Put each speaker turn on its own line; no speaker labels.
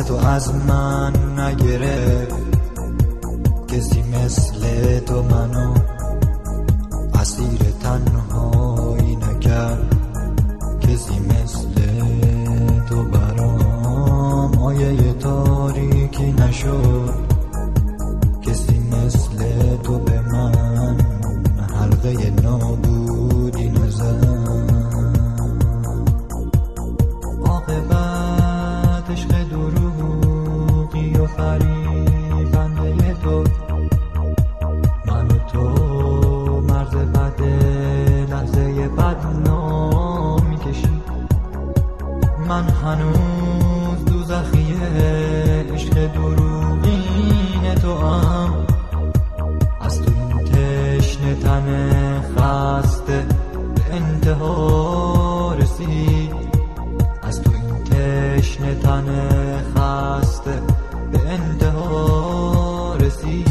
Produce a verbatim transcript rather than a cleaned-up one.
تو از من نگرفت، کسی مثل تو منو اسیر تنهایی نکرد، کسی مثل تو برام آیه تاریکی نشد، کسی مثل تو به من حلقه نابودی نزد. عاقبت عشق دروغی و فریبنده تو، من و تو مرز بد لحظه بدنام میکشی. من هنوز دوزخی عشق دروغین تو هم، از تو این تشنه تن خسته به انتها رسید، از تو این تشنه تن خسته به انتها رسید.